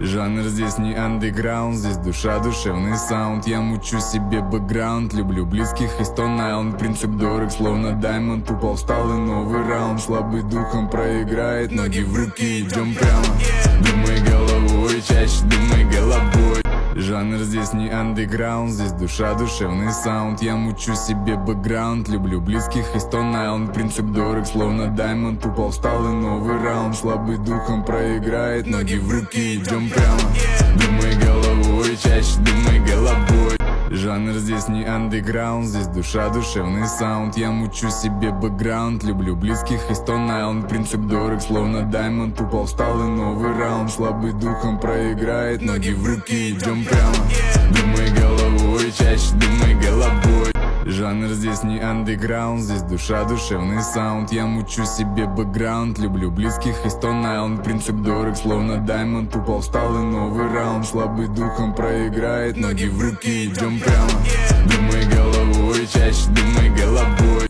Жанр здесь не андеграунд, здесь душа, душевный саунд. Я мучу себе бэкграунд, люблю близких и Stone Island. Принцип дорог, словно даймонд, упал, встал и новый раунд. Слабый духом проиграет, ноги в руки, идем прямо. Думай головой, чаще думай головой. Жанр здесь не андеграунд, здесь душа, душевный саунд. Я мучу себе бэкграунд, люблю близких и Stone Island. Принцип дорог, словно даймонд, упал, встал и новый раунд. Слабый духом проиграет, ноги в руки, идем прямо. Думай головой, чаще думай головой. Жанр здесь не андеграунд, здесь душа, душевный саунд. Я мучу себе бэкграунд, люблю близких и Stone Island. Принцип дорог, словно даймонд, упал, встал и новый раунд. Слабый духом проиграет, ноги в руки, идем прямо. Думай головой, чаще думай головой. Жанр здесь не андеграунд, здесь душа, душевный саунд. Я мучу себе бэкграунд, люблю близких и Stone Island. Принцип дорог, словно даймонд, упал, встал и новый раунд. Слабый духом проиграет, ноги в руки, идем прямо. Думай головой.